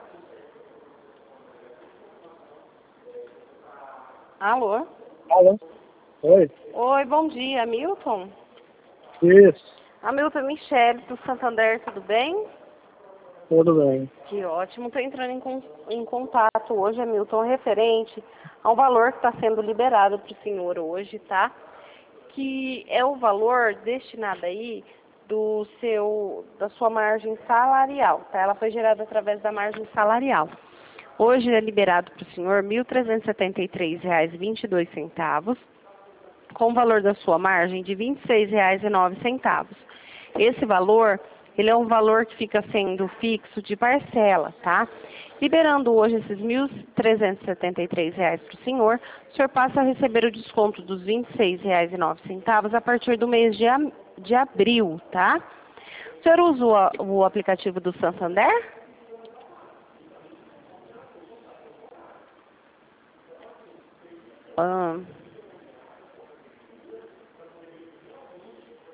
Alô? Alô? Oi? Oi, bom dia, Milton? Isso, Milton, Michele do Santander, tudo bem? tudo bem. Que ótimo, estou entrando em contato hoje, Milton, referente ao valor que está sendo liberado para o senhor hoje, tá? Que é o valor destinado aí da sua margem salarial, tá? Ela foi gerada através da margem salarial. Hoje é liberado para o senhor R$ 1.373,22, com o valor da sua margem de R$ 26,09. Esse valor, ele é um valor que fica sendo fixo de parcela, tá? Liberando hoje esses R$ 1.373 para o senhor passa a receber o desconto dos R$ 26,09 a partir do mês de abril, tá? O senhor usa o aplicativo do Santander?